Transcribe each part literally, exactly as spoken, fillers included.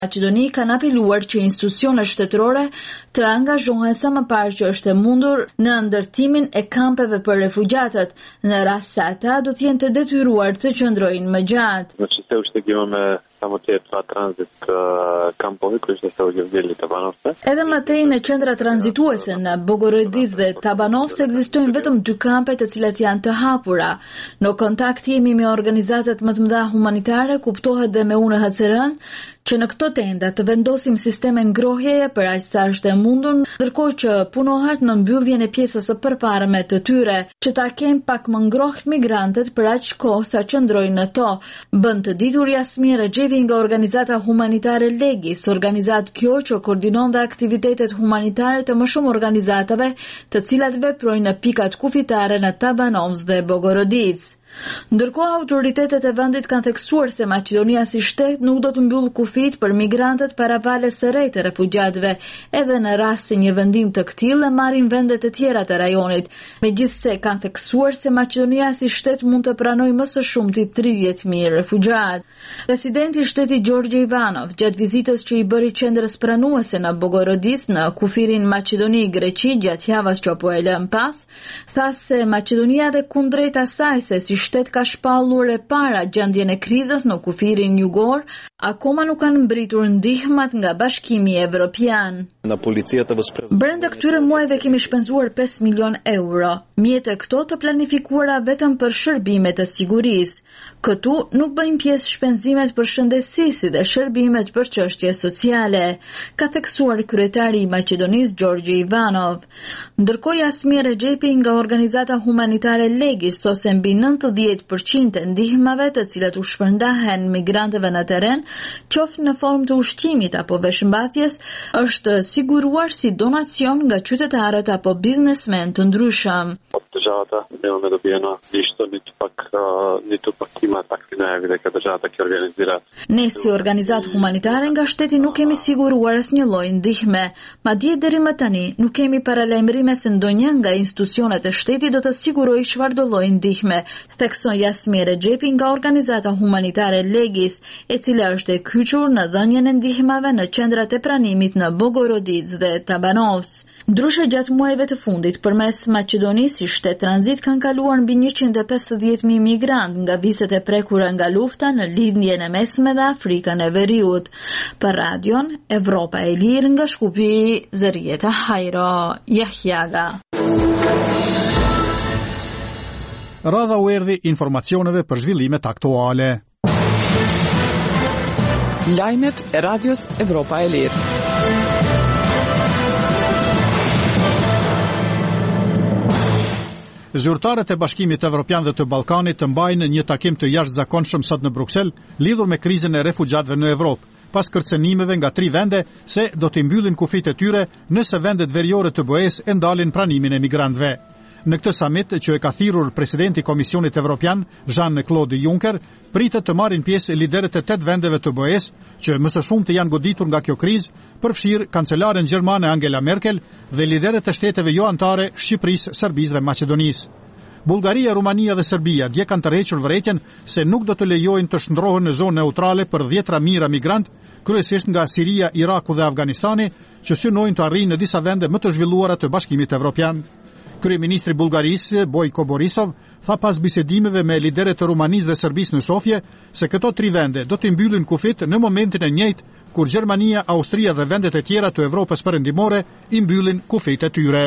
Maqedoni kanë apeluar që institucionet shtetërore të angazhohen sa më parë që është e mundur në ndërtimin e kampeve për refugjatët, në rast se ata do të jenë të detyruar të qëndrojnë më gjatë. Znači se ushtegivame samo te dva tranzit kampovi koji što se ovdje vidjeli Tabanovce. Edhe më tej në qendra tranzituese në Bogorodis dhe Tabanovce ekzistojnë vetëm dy kampe të cilat janë të hapura. Në kontakt jemi me organizatat më të mëdha humanitare, kuptohet dhe me U N H C R-n, që në këto tenda të vendosim sisteme ngrohjeje për aq sa është e mundur, ndërkohë që punohet në mbylljen e pjesës së përparme të tyre, që ta kenë pak më ngrohtë migrantët për aq kohë sa qëndrojnë në to, bën të ditur Jasmir Rexhepi nga organizata humanitare Legis, organizatë kjo që koordinon dhe aktivitetet humanitare të më shumë organizatave, të cilat veprojnë në pikat kufitare në Tabanovce dhe Bogorodic. Ndërkohë autoritetet e vendit kanë theksuar se Maqedonia si shtet nuk do të mbyllë kufit për migrantët para valës së re të refugjatëve, edhe në rast se një vendim të këtillë marrin vendet e tjera të rajonit. Megjithse kanë theksuar se Maqedonia si shtet mund të pranojë më së shumti tridhjetë mijë refugjatë. Presidenti i shtetit Gjorgje Ivanov, gjatë vizitës që i bëri qendrës pranuese në Bogorodis në kufirin Maqedoni Greqi gjatë javës që po e lëm pas, tha se Maqedonia dhe kundrejt asaj se si shtet ka shpallur e para gjendjen e krizës në kufirin jugor, akoma nuk kanë mbritur ndihmat nga Bashkimi Evropian. Brenda këtyre muajve kemi shpenzuar pesë milion euro, mjet e këto të planifikuara vetëm për shërbimet e sigurisë. Këtu nuk bëjmë pjesë shpenzimet për shëndetësi dhe shërbimet për çështje sociale, ka theksuar kryetari i Maqedonisë Gjorgje Ivanov. Ndërkohë Jasmir Rexhepi nga organizata humanitare Legis thosë mbi nëntëdhjetë përqind të ndihmave të cilat u shpërndahen migrantëve në terren, qoftë në formë të ushqimit apo veshmbathjes, është siguruar si donacion nga qytetarët apo biznesmen të ndryshëm. Държавата нямаме добиено нищо, нито пък, нито пък има такви наjavi дека държавата ќе организира. Ne si organizatë humanitare nga shteti nuk kemi siguruar asnjë lloj ndihme, madje deri më tani nuk kemi paralajmërime se ndonjë nga institucionet e shtetit do të sigurojë çfarëdo lloj ndihme, thekson Jasmir Rexhepi nga organizata humanitare Legis, e cila është e kyçur në dhënien e ndihmave në qendrat e pranimit në Bogorodic dhe Tabanovce. Ndryshe gjatë muajve të fundit, përmes Maqedonisë si shtet tranzit kanë kaluar mbi njëqind e pesëdhjetë mijë migrant nga viset e prekura nga lufta në lindjen e mesme dhe Afrikën e Veriut. Për radion Evropa e Lirë nga Shkupi, Zërieta Hajro, Jahjaga. Radha u erdhi informacioneve për zhvillimet aktuale. Lajmet e radios Evropa e Lirë. Zyrtarët e Bashkimit Evropian dhe të Ballkanit të mbajnë një takim të jashtëzakonshëm sot në Bruksel lidhur me krizën e refugjatëve në Evropë, pas kërcënimeve nga tri vende se do të mbyllin kufit e tyre nëse vendet veriore të B E-s e ndalin pranimin e migrantëve. Në këtë summit që e ka thirrur presidenti i Komisionit Evropian, Jean-Claude Juncker, pritet të marrin pjesë liderët e tetë vendeve të B E-s, që më së shumti janë goditur nga kjo krizë, përfshirë kancelaren gjermane Angela Merkel dhe liderët e shteteve jo anëtare Shqipërisë, Serbisë dhe Maqedonisë. Bullgaria, Rumania dhe Serbia dje kanë tërhequr vërejtjen se nuk do të lejojnë të shndrohen në zonë neutrale për dhjetra mijëra migrant, kryesisht nga Siria, Iraku dhe Afganistani, që synojnë të arrijnë në disa vende më të zhvilluara të Bashkimit Evropian. Kryeministri i Bullgarisë, Bojko Borisov, tha pas bisedimeve me liderët e Rumanisë dhe Serbisë në Sofje se këto tri vende do të mbyllin kufit në momentin e njëjtë kur Gjermania, Austria dhe vendet e tjera të Evropës perëndimore i mbyllin kufit e tyre.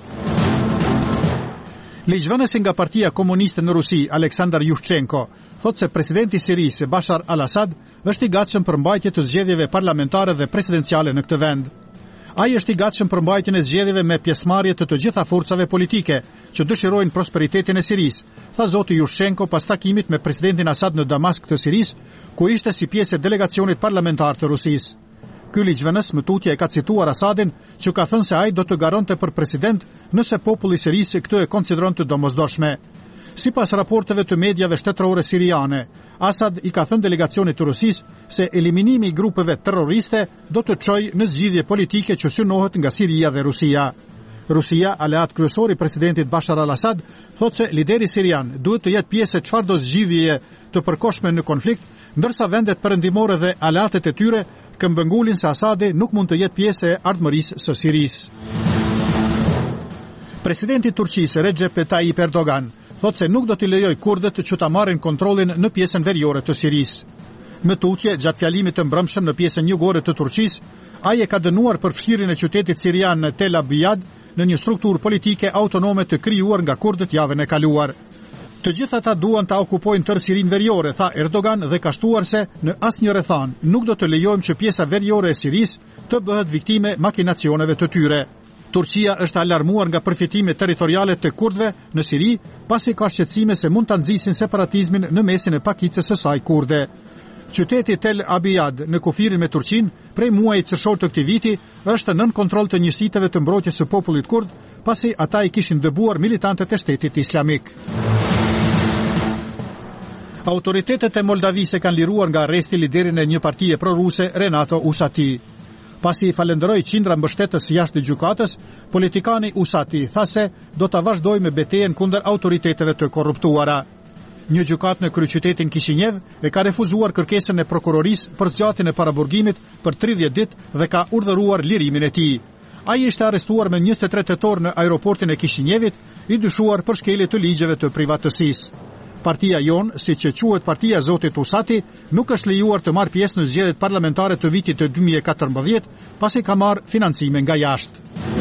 Ligjvënësi nga Partia Komuniste në Rusi, Aleksandar Yushchenko, thot se presidenti i Sirisë, Bashar al-Assad, është i gatshëm për mbajtje të zgjedhjeve parlamentare dhe presidenciale në këtë vend. Ai është i gatshëm për mbajtjen e zgjedhjeve me pjesëmarrje të të gjitha forcave politike që dëshirojnë prosperitetin e Sirisë, tha zoti Yushchenko pas takimit me presidentin Assad në Damask të Sirisë, ku ishte si pjesë e delegacionit parlamentar të Rusisë. Ky ligjvënës më tutje e ka cituar Assadin, që ka thënë se ai do të garonte për president nëse populli i Sirisë këtë e konsideron të domosdoshme. Sipas raporteve të mediave shtetërore siriane, Assad i ka thënë delegacionit të Rusisë se eliminimi i grupeve terroriste do të çojë në zgjidhje politike që synohet nga Siria dhe Rusia. Rusia, aleat kryesor i presidentit Bashar al-Assad, thotë se lideri sirian duhet të jetë pjesë e çfarëdo zgjidhjeje të përkohshme në konflikt, ndërsa vendet perëndimore dhe aleatet e tyre këmbëngullin se Asadi nuk mund të jetë pjesë e ardhmërisë së Sirisë. Presidenti i Turqisë Recep Tayyip Erdogan thotë se nuk do t'i lejoj kurdët që ta marrin kontrollin në pjesën veriore të Sirisë. Më tutje, gjatë fjalimit të mbrëmshëm në pjesën jugore të Turqisë, ai e ka dënuar përfshirjen e qytetit sirian në Tel Abyad në një strukturë politike autonome të krijuar nga kurdët javën e kaluar. Të gjithë ata duan ta okupojnë tërë Sirinë veriore, tha Erdogan dhe ka shtuar se në asnjë rrethan nuk do të lejojmë që pjesa veriore e Sirisë të bëhet viktime makinacioneve të tyre. Turqia është alarmuar nga përfitimet territoriale të kurdëve në Siri, pasi ka shqetësime se mund ta nxisin separatizmin në mesin e pakicës së saj kurde. Qyteti Tel Abyad në kufirin me Turqinë, prej muajit qershor të këtij viti, është nën kontroll të njësiteve të mbrojtjes së popullit kurd, pasi ata i kishin dëbuar militantët e Shtetit Islamik. Autoritetet e Moldavisë kanë liruar nga arresti liderin e një partie proruse, Renato Usati. Pasi i falenderoi qindra mbështetës jashtë gjykatës, politikani Usati tha se do ta vazhdojë me betejën kundër autoriteteve të korruptuara. Një gjykatë në kryeqytetin Kishinev e ka refuzuar kërkesën e prokurorisë për zgjatjen e paraburgimit për tridhjetë ditë dhe ka urdhëruar lirimin e tij. Ai ishte arrestuar me njëzet e tre tetor në aeroportin e Kishinevit, i dyshuar për shkelje të ligjeve të privatësisë. Partia jon, siç e quhet Partia Zotit Usati, nuk është lejuar të marrë pjesë në zgjedhjet parlamentare të vitit të dy mijë e katërmbëdhjetë, pasi ka marrë financime nga jashtë.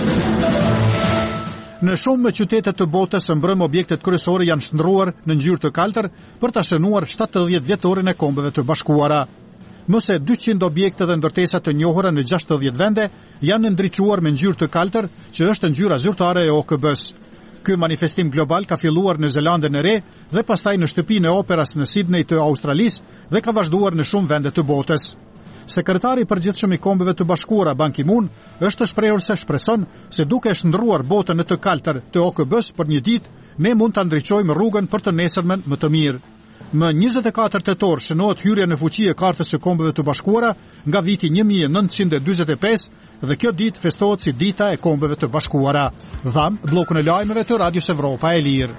Në shumë qytete të botës së mbrëm objektet kryesore janë shndruar në ngjyrë të kaltër për ta shënuar shtatëdhjetë vjetorin e Kombeve të Bashkuara. Më se dyqind objekte dhe ndërtesa të njohura në gjashtëdhjetë vende janë ndriçuar me ngjyrë të kaltër, që është ngjyra zyrtare e O K B-s. Ky manifestim global ka filluar në Zelandën e Re dhe pastaj në shtëpinë e operas në Sydney të Australisë dhe ka vazhduar në shumë vende të botës. Sekretari i përgjithshëm i Kombeve të Bashkuara Ban Ki-moon është shprehur se shpreson se duke shndruar botën në të kaltër të O K B-s për një ditë, ne mund ta ndriçojmë rrugën për të nesërmen më të mirë. Më njëzet e katër tetor shënohet hyrja në fuqi e Kartës së Kombeve të Bashkuara nga viti një mijë e nëntëqind e dyzet e pesë dhe kjo ditë festohet si Dita e Kombeve të Bashkuara. Dham bllokun e lajmeve të Radios Evropa e Lirë.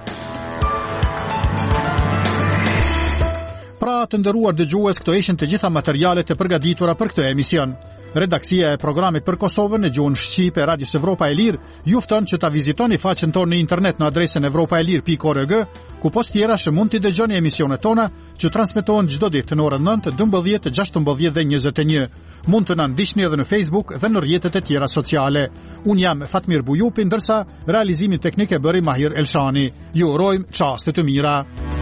Pra të nderuar dëgjues, këto ishin të gjitha materialet e përgatitura për këtë emision. Redaksia e programit për Kosovën në gjuhën shqipe e Radios Evropa e Lirë ju fton që ta vizitoni faqen tonë në internet në adresën evropaelir pikë org, ku post tjera që mund t'i dëgjoni emisionet tona që transmetohen çdo ditë në orën nëntë, dymbëdhjetë, gjashtëmbëdhjetë dhe njëzet e një. Mund të na ndiqni edhe në Facebook dhe në rrjetet e tjera sociale. Un jam Fatmir Bujupi, ndërsa realizimin teknik e bëri Mahir Elshani. Ju urojmë çaste të mira.